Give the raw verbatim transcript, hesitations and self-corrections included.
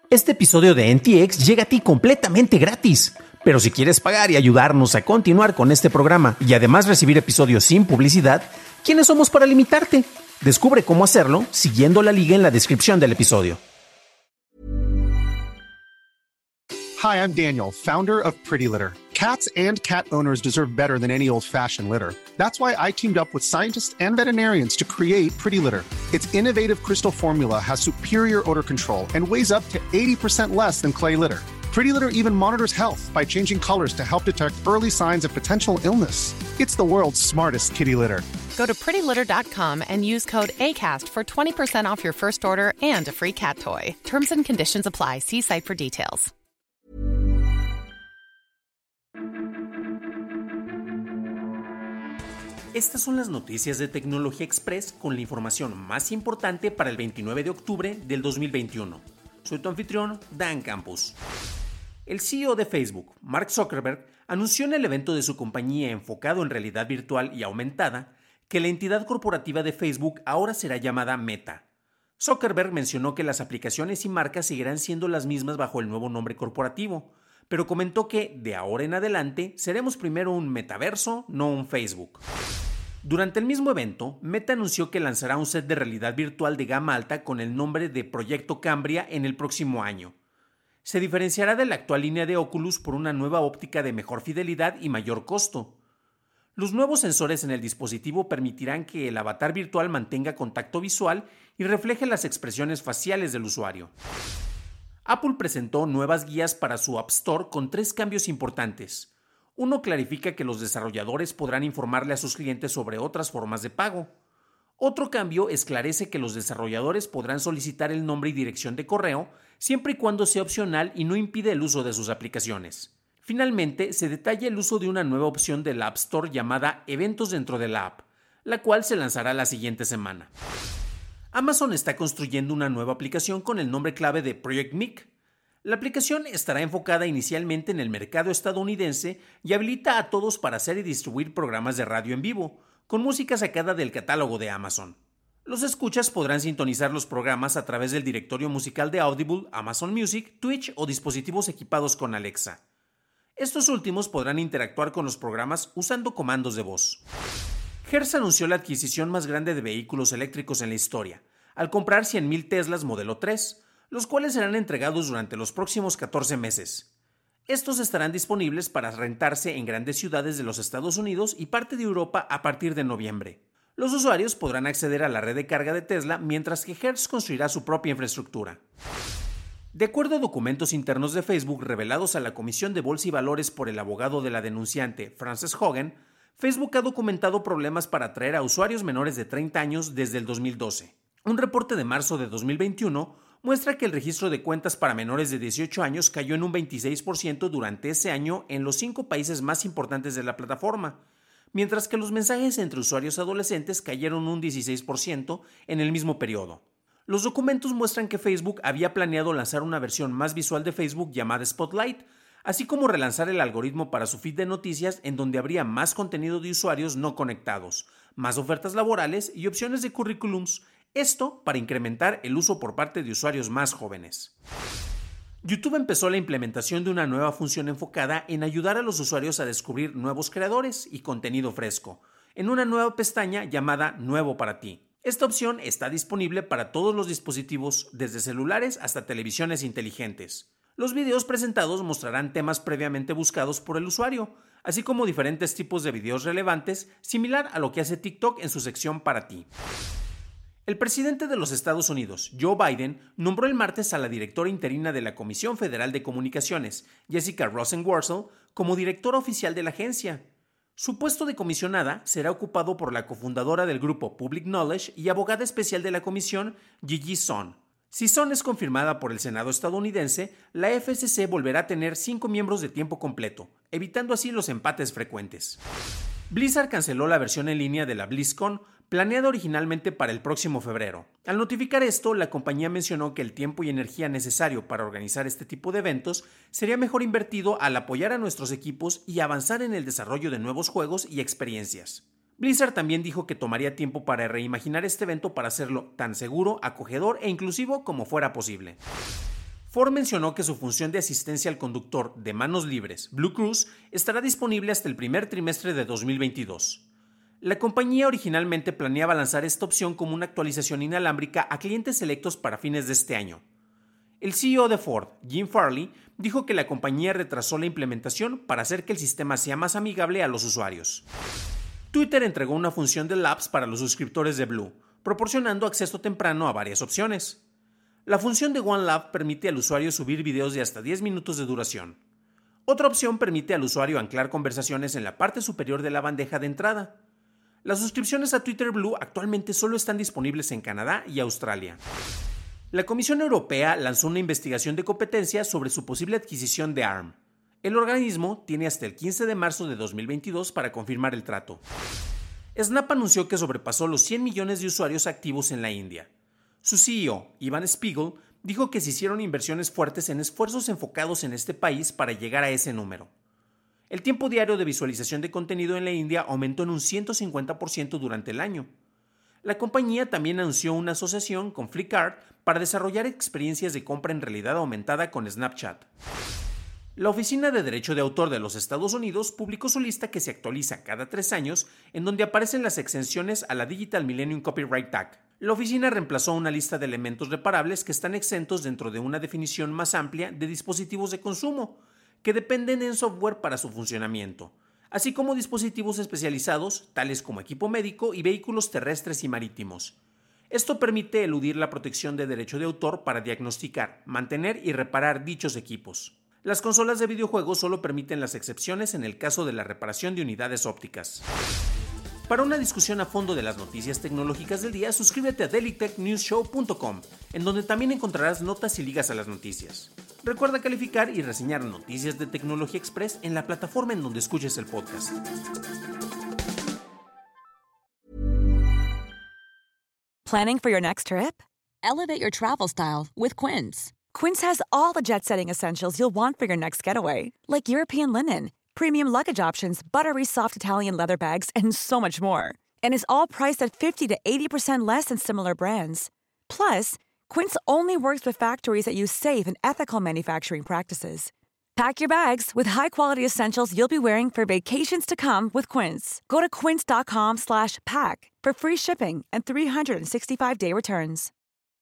Este episodio de N T X llega a ti completamente gratis. Pero si quieres pagar y ayudarnos a continuar con este programa y además recibir episodios sin publicidad, ¿quiénes somos para limitarte? Descubre cómo hacerlo siguiendo la liga en la descripción del episodio. Hi, I'm Daniel, founder of Pretty Litter. Cats and cat owners deserve better than any old-fashioned litter. That's why I teamed up with scientists and veterinarians to create Pretty Litter. Its innovative crystal formula has superior odor control and weighs up to eighty percent less than clay litter. Pretty Litter even monitors health by changing colors to help detect early signs of potential illness. It's the world's smartest kitty litter. Go to pretty litter dot com and use code ACAST for twenty percent off your first order and a free cat toy. Terms and conditions apply. See site for details. Estas son las noticias de Tecnología Express con la información más importante para el veintinueve de octubre del dos mil veintiuno. Soy tu anfitrión, Dan Campos. El C E O de Facebook, Mark Zuckerberg, anunció en el evento de su compañía enfocado en realidad virtual y aumentada que la entidad corporativa de Facebook ahora será llamada Meta. Zuckerberg mencionó que las aplicaciones y marcas seguirán siendo las mismas bajo el nuevo nombre corporativo, pero comentó que, de ahora en adelante, seremos primero un metaverso, no un Facebook. Durante el mismo evento, Meta anunció que lanzará un set de realidad virtual de gama alta con el nombre de Proyecto Cambria en el próximo año. Se diferenciará de la actual línea de Oculus por una nueva óptica de mejor fidelidad y mayor costo. Los nuevos sensores en el dispositivo permitirán que el avatar virtual mantenga contacto visual y refleje las expresiones faciales del usuario. Apple presentó nuevas guías para su App Store con tres cambios importantes. Uno clarifica que los desarrolladores podrán informarle a sus clientes sobre otras formas de pago. Otro cambio esclarece que los desarrolladores podrán solicitar el nombre y dirección de correo siempre y cuando sea opcional y no impide el uso de sus aplicaciones. Finalmente, se detalla el uso de una nueva opción de la App Store llamada Eventos dentro de la app, la cual se lanzará la siguiente semana. Amazon está construyendo una nueva aplicación con el nombre clave de Project M I C. La aplicación estará enfocada inicialmente en el mercado estadounidense y habilita a todos para hacer y distribuir programas de radio en vivo, con música sacada del catálogo de Amazon. Los escuchas podrán sintonizar los programas a través del directorio musical de Audible, Amazon Music, Twitch o dispositivos equipados con Alexa. Estos últimos podrán interactuar con los programas usando comandos de voz. Hertz anunció la adquisición más grande de vehículos eléctricos en la historia, al comprar cien mil Teslas Modelo tres, los cuales serán entregados durante los próximos catorce meses. Estos estarán disponibles para rentarse en grandes ciudades de los Estados Unidos y parte de Europa a partir de noviembre. Los usuarios podrán acceder a la red de carga de Tesla mientras que Hertz construirá su propia infraestructura. De acuerdo a documentos internos de Facebook revelados a la Comisión de Bolsa y Valores por el abogado de la denunciante, Frances Hogan, Facebook ha documentado problemas para atraer a usuarios menores de treinta años desde el dos mil doce. Un reporte de marzo de dos mil veintiuno muestra que el registro de cuentas para menores de dieciocho años cayó en un veintiséis por ciento durante ese año en los cinco países más importantes de la plataforma, mientras que los mensajes entre usuarios adolescentes cayeron un dieciséis por ciento en el mismo periodo. Los documentos muestran que Facebook había planeado lanzar una versión más visual de Facebook llamada Spotlight, así como relanzar el algoritmo para su feed de noticias en donde habría más contenido de usuarios no conectados, más ofertas laborales y opciones de currículums, esto para incrementar el uso por parte de usuarios más jóvenes. YouTube empezó la implementación de una nueva función enfocada en ayudar a los usuarios a descubrir nuevos creadores y contenido fresco, en una nueva pestaña llamada Nuevo para ti. Esta opción está disponible para todos los dispositivos, desde celulares hasta televisiones inteligentes. Los videos presentados mostrarán temas previamente buscados por el usuario, así como diferentes tipos de videos relevantes, similar a lo que hace TikTok en su sección Para ti. El presidente de los Estados Unidos, Joe Biden, nombró el martes a la directora interina de la Comisión Federal de Comunicaciones, Jessica Rosenworcel, como directora oficial de la agencia. Su puesto de comisionada será ocupado por la cofundadora del grupo Public Knowledge y abogada especial de la comisión, Gigi Sohn. Si Sohn es confirmada por el Senado estadounidense, la F C C volverá a tener cinco miembros de tiempo completo, evitando así los empates frecuentes. Blizzard canceló la versión en línea de la BlizzCon, planeada originalmente para el próximo febrero. Al notificar esto, la compañía mencionó que el tiempo y energía necesario para organizar este tipo de eventos sería mejor invertido al apoyar a nuestros equipos y avanzar en el desarrollo de nuevos juegos y experiencias. Blizzard también dijo que tomaría tiempo para reimaginar este evento para hacerlo tan seguro, acogedor e inclusivo como fuera posible. Ford mencionó que su función de asistencia al conductor de manos libres, Blue Cruise, estará disponible hasta el primer trimestre de dos mil veintidós. La compañía originalmente planeaba lanzar esta opción como una actualización inalámbrica a clientes selectos para fines de este año. El C E O de Ford, Jim Farley, dijo que la compañía retrasó la implementación para hacer que el sistema sea más amigable a los usuarios. Twitter entregó una función de Labs para los suscriptores de Blue, proporcionando acceso temprano a varias opciones. La función de OneLab permite al usuario subir videos de hasta diez minutos de duración. Otra opción permite al usuario anclar conversaciones en la parte superior de la bandeja de entrada. Las suscripciones a Twitter Blue actualmente solo están disponibles en Canadá y Australia. La Comisión Europea lanzó una investigación de competencia sobre su posible adquisición de A R M. El organismo tiene hasta el quince de marzo de dos mil veintidós para confirmar el trato. Snap anunció que sobrepasó los cien millones de usuarios activos en la India. Su C E O, Ivan Spiegel, dijo que se hicieron inversiones fuertes en esfuerzos enfocados en este país para llegar a ese número. El tiempo diario de visualización de contenido en la India aumentó en un ciento cincuenta por ciento durante el año. La compañía también anunció una asociación con Flipkart para desarrollar experiencias de compra en realidad aumentada con Snapchat. La Oficina de Derecho de Autor de los Estados Unidos publicó su lista que se actualiza cada tres años, en donde aparecen las exenciones a la Digital Millennium Copyright Act. La oficina reemplazó una lista de elementos reparables que están exentos dentro de una definición más amplia de dispositivos de consumo, que dependen en software para su funcionamiento, así como dispositivos especializados, tales como equipo médico y vehículos terrestres y marítimos. Esto permite eludir la protección de derecho de autor para diagnosticar, mantener y reparar dichos equipos. Las consolas de videojuegos solo permiten las excepciones en el caso de la reparación de unidades ópticas. Para una discusión a fondo de las noticias tecnológicas del día, suscríbete a daily tech news show punto com, en donde también encontrarás notas y ligas a las noticias. Recuerda calificar y reseñar Noticias de Tecnología Express en la plataforma en donde escuches el podcast. Planning for your next trip? Elevate your travel style with Quince. Quince has all the jet-setting essentials you'll want for your next getaway, like European linen, premium luggage options, buttery soft Italian leather bags, and so much more. And is all priced at fifty to eighty percent less than similar brands. Plus, Quince only works with factories that use safe and ethical manufacturing practices. Pack your bags with high-quality essentials you'll be wearing for vacations to come with Quince. Go to quince dot com slash pack for free shipping and three sixty-five day returns.